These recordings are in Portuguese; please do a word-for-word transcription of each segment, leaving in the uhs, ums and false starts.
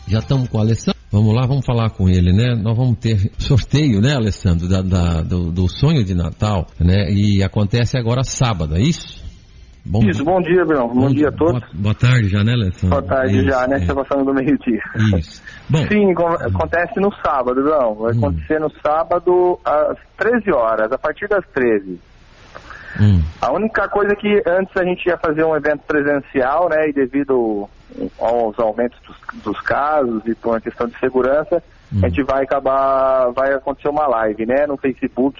Já estamos com o Alessandro. Vamos lá, vamos falar com ele, né? Nós vamos ter sorteio, né, Alessandro, da, da, do, do sonho de Natal, né? E acontece agora sábado, é isso? Bom isso, dia. bom dia, Bruno. Bom, bom dia a todos. Boa, boa tarde já, né, Alessandro? Boa tarde isso, já, né? Está é. passando do meio-dia. Isso. Bom, Sim, acontece no sábado, Bruno. Vai hum. acontecer no sábado às treze horas, a partir das treze. Hum. A única coisa que antes a gente ia fazer um evento presencial, né? E devido aos aumentos dos, dos casos e por uma questão de segurança, hum. a gente vai acabar, vai acontecer uma live, né? No Facebook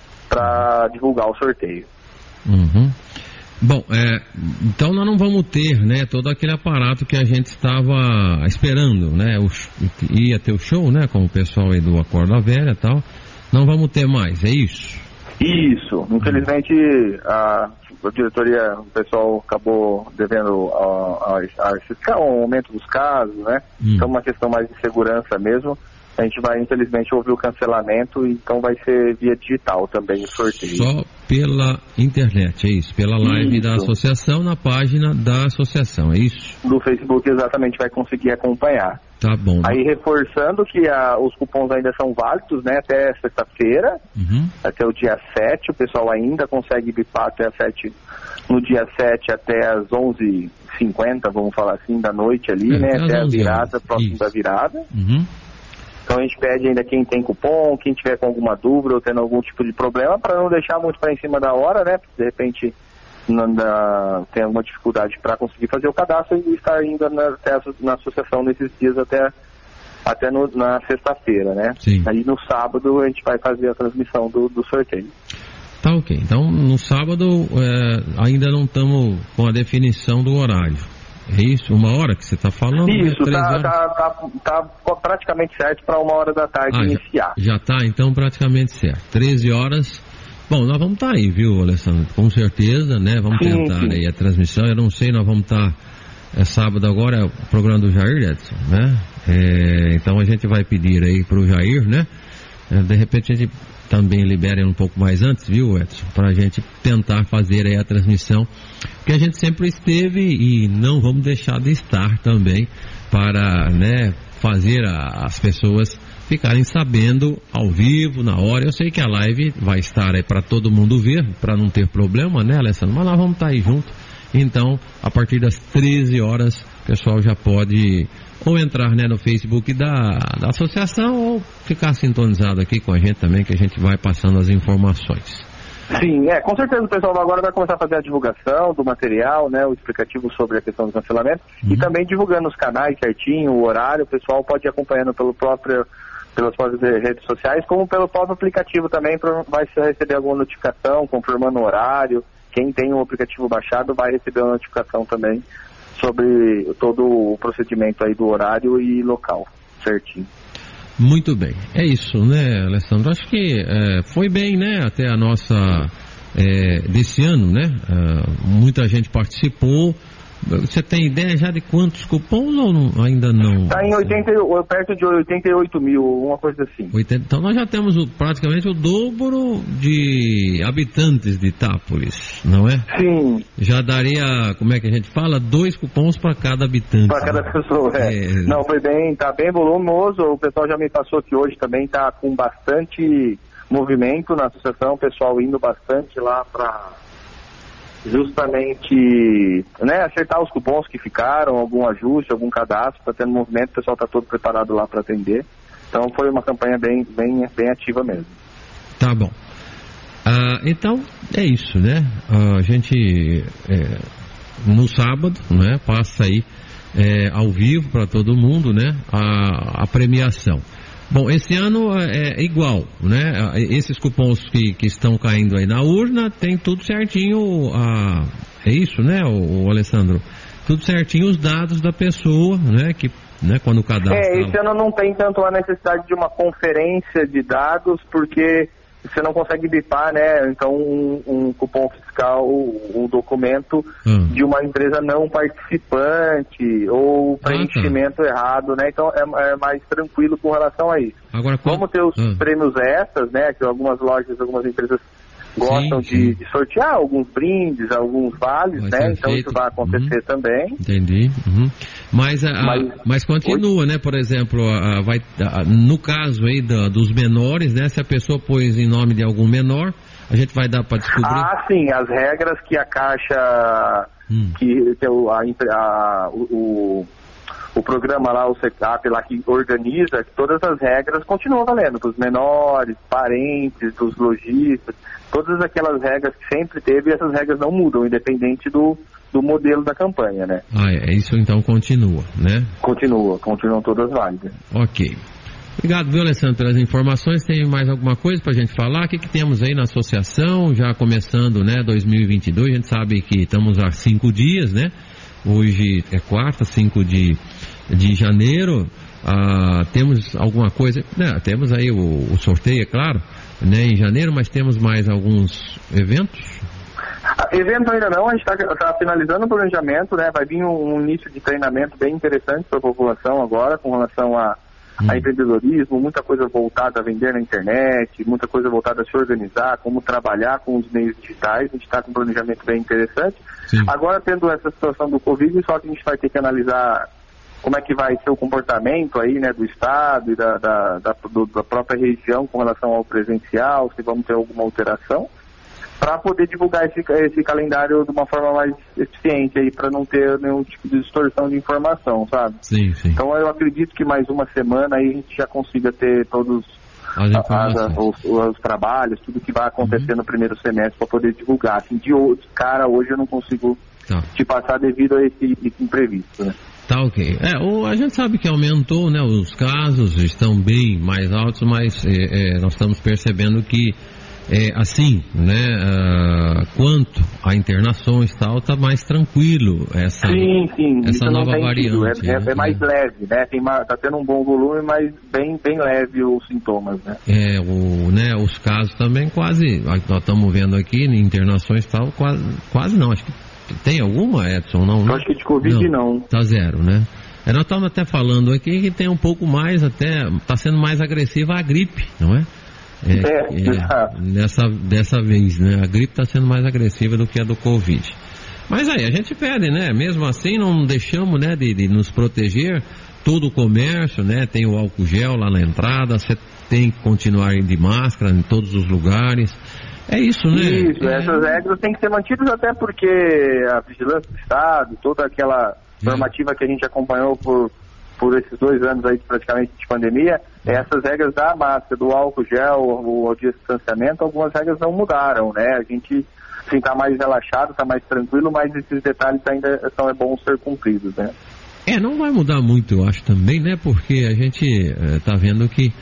para divulgar o sorteio. Uhum. Bom, é, então nós não vamos ter, né, todo aquele aparato que a gente estava esperando, né, o, ia ter o show, né, com o pessoal aí do Acorda Velha e tal, não vamos ter mais, é isso? Isso, infelizmente a, a diretoria, o pessoal acabou devendo a, a, a, o aumento dos casos, né, hum. então uma questão mais de segurança mesmo. A gente vai, infelizmente, ouvir o cancelamento, então vai ser via digital também o sorteio. Só pela internet, é isso? Pela live isso. da associação, na página da associação, é isso? Do Facebook, exatamente, vai conseguir acompanhar. Tá bom. Aí, reforçando que a, os cupons ainda são válidos, né, até sexta-feira, uhum. até o dia sete, o pessoal ainda consegue bipar até as sete, no dia sete até as onze e cinquenta, vamos falar assim, da noite ali, é, né, até a virada, próximo isso. da virada. Uhum. Então a gente pede ainda quem tem cupom, quem tiver com alguma dúvida ou tendo algum tipo de problema, para não deixar muito para em cima da hora, né? Porque de repente não dá, tem alguma dificuldade para conseguir fazer o cadastro e estar indo na, na associação nesses dias até, até no, na sexta-feira, né? Sim. Aí no sábado a gente vai fazer a transmissão do, do sorteio. Tá ok. Então no sábado é, ainda não estamos com a definição do horário. É isso? Uma hora que você está falando? Isso, está tá, tá, tá praticamente certo para uma hora da tarde ah, iniciar. Já está, então, praticamente certo. treze horas. Bom, nós vamos estar tá aí, viu, Alessandro? Com certeza, né? Vamos sim, tentar sim. aí a transmissão. Eu não sei, nós vamos estar... Tá, é sábado agora, é o programa do Jair, Edson, né? É, então a gente vai pedir aí para o Jair, né? É, de repente a gente também libera um pouco mais antes, viu, Edson? Para a gente tentar fazer aí a transmissão, que a gente sempre esteve e não vamos deixar de estar também para, né, fazer a, as pessoas ficarem sabendo ao vivo, na hora. Eu sei que a live vai estar aí para todo mundo ver, para não ter problema, né, Alessandro? Mas nós vamos estar aí junto. Então, a partir das treze horas, o pessoal já pode ou entrar, né, no Facebook da, da associação ou ficar sintonizado aqui com a gente também, que a gente vai passando as informações. Sim, é, com certeza o pessoal agora vai começar a fazer a divulgação do material, né, o explicativo sobre a questão do cancelamento, uhum. e também divulgando os canais certinho, o horário, o pessoal pode ir acompanhando pelo próprio, pelas próprias redes sociais, como pelo próprio aplicativo também, pra, vai receber alguma notificação, confirmando o horário. Quem tem o aplicativo baixado vai receber uma notificação também sobre todo o procedimento aí do horário e local, certinho. Muito bem, é isso, né, Alessandro? Acho que é, foi bem, né, até a nossa, é, desse ano, né, é, muita gente participou. Você tem ideia já de quantos cupons ou não, ainda não? Está em oitenta, perto de oitenta e oito mil, uma coisa assim. oitenta, então nós já temos o, praticamente o dobro de habitantes de Itápolis, não é? Sim. Já daria, como é que a gente fala, dois cupons para cada habitante. Para cada pessoa, é. é. Não, foi bem, tá bem volumoso, o pessoal já me passou que hoje também está com bastante movimento na associação, o pessoal indo bastante lá para... justamente, né, acertar os cupons que ficaram, algum ajuste, algum cadastro, está tendo movimento, o pessoal está todo preparado lá para atender. Então foi uma campanha bem, bem, bem ativa mesmo. Tá bom. Ah, então é isso, né? Ah, a gente é, no sábado, né, passa aí é, ao vivo para todo mundo, né, a, a premiação. Bom, esse ano é igual, né? Esses cupons que, que estão caindo aí na urna, tem tudo certinho, a, é isso, né, o, o Alessandro? Tudo certinho os dados da pessoa, né, que, né, quando o cadastro... É, esse ano não tem tanto a necessidade de uma conferência de dados, porque você não consegue bipar, né, então um, um cupom fiscal, um documento hum. de uma empresa não participante ou preenchimento ah, tá. errado, né, então é, é mais tranquilo com relação a isso. Agora, Vamos ter os hum. prêmios extras, né, que algumas lojas, algumas empresas gostam sim, de, sim. de sortear alguns brindes, alguns vales, vai né? Então feito. Isso vai acontecer uhum. também. Entendi. Uhum. Mas, a, mas, mas continua, hoje... né? Por exemplo, a, a, vai, a, no caso aí da, dos menores, né? Se a pessoa pôs em nome de algum menor, a gente vai dar para descobrir? Ah, sim. As regras que a Caixa, hum. que, que o, a, a, o, o programa lá, o SECAP lá que organiza, todas as regras continuam valendo para os menores, parentes, dos lojistas, todas aquelas regras que sempre teve, essas regras não mudam, independente do, do modelo da campanha, né? Ah, é, isso então continua, né? Continua, continuam todas válidas. Ok. Obrigado, viu, Alessandro, pelas informações. Tem mais alguma coisa para a gente falar? O que, que temos aí na associação, já começando, né, dois mil e vinte e dois, a gente sabe que estamos há cinco dias, né? Hoje é quarta, cinco de, de janeiro. Ah, temos alguma coisa, né? Temos aí o, o sorteio, é claro, né, em janeiro, mas temos mais alguns eventos? Evento ainda não, a gente está tá finalizando o planejamento, né? Vai vir um, um início de treinamento bem interessante para a população agora, com relação a, hum. a empreendedorismo, muita coisa voltada a vender na internet, muita coisa voltada a se organizar, como trabalhar com os meios digitais. A gente está com um planejamento bem interessante. Sim. Agora, tendo essa situação do Covid, só que a gente vai ter que analisar como é que vai ser o comportamento aí, né, do Estado e da, da, da, do, da própria região com relação ao presencial, se vamos ter alguma alteração, para poder divulgar esse, esse calendário de uma forma mais eficiente aí, para não ter nenhum tipo de distorção de informação, sabe? Sim, sim. Então eu acredito que mais uma semana aí a gente já consiga ter todos as as, os, os trabalhos, tudo que vai acontecer uhum. no primeiro semestre para poder divulgar. Assim, de, de cara, hoje eu não consigo tá. te passar devido a esse, esse imprevisto, né? Tá, ok. É, o, a gente sabe que aumentou, né, os casos estão bem mais altos, mas é, é, nós estamos percebendo que é, assim, né, uh, quanto a internações e tal, tá mais tranquilo essa, sim, sim, essa nova variante. É, né? é mais é. leve, né, Tem uma, tá tendo um bom volume, mas bem, bem leve os sintomas, né. É, o, né, os casos também quase, nós estamos vendo aqui, em internações e tal, quase, quase não, acho que tem alguma, Edson? Não, Eu acho que de Covid não. não. Tá zero, né? É, nós estamos até falando aqui que tem um pouco mais, até, está sendo mais agressiva a gripe, não é? É, é, é dessa, dessa vez, né? A gripe está sendo mais agressiva do que a do Covid. Mas aí, a gente pede, né? Mesmo assim, não deixamos, né, de, de nos proteger. Todo o comércio, né? Tem o álcool gel lá na entrada, você tem que continuar de máscara em todos os lugares. É isso, né? Isso, é. essas regras têm que ser mantidas até porque a vigilância do Estado, toda aquela normativa que a gente acompanhou por, por esses dois anos aí praticamente de pandemia, essas regras da máscara, do álcool gel, o, o distanciamento, algumas regras não mudaram, né? A gente assim, tá mais relaxado, tá mais tranquilo, mas esses detalhes ainda são é bom ser cumpridos, né? É, não vai mudar muito, eu acho também, né? Porque a gente é, tá vendo que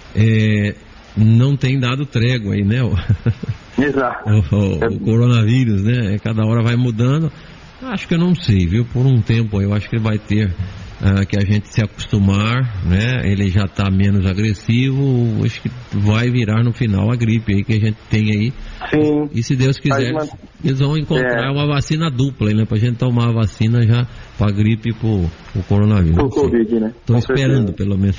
é, não tem dado trégua aí, né? Exato. O, o, o coronavírus, né? Cada hora vai mudando. Acho que eu não sei, viu? Por um tempo eu acho que vai ter uh, que a gente se acostumar, né? Ele já está menos agressivo, acho que vai virar no final a gripe aí que a gente tem aí. Sim. E se Deus quiser, uma... eles vão encontrar é. uma vacina dupla aí, né? Pra gente tomar a vacina já para a gripe e pro, pro coronavírus. Pro Covid, né? Tô esperando, pelo menos.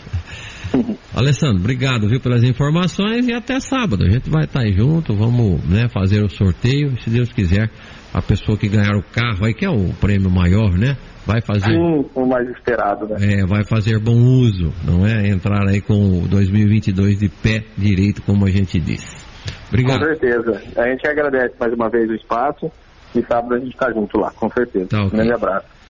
Alessandro, obrigado, viu, pelas informações e até sábado. A gente vai estar aí junto, vamos, né, fazer o sorteio, se Deus quiser, a pessoa que ganhar o carro aí, que é o prêmio maior, né, vai fazer... Sim, o mais esperado, né? É, vai fazer bom uso, não é? Entrar aí com o dois mil e vinte e dois de pé direito, como a gente disse. Obrigado. Com certeza. A gente agradece mais uma vez o espaço e sábado a gente está junto lá, com certeza. Tá, okay. Um grande abraço.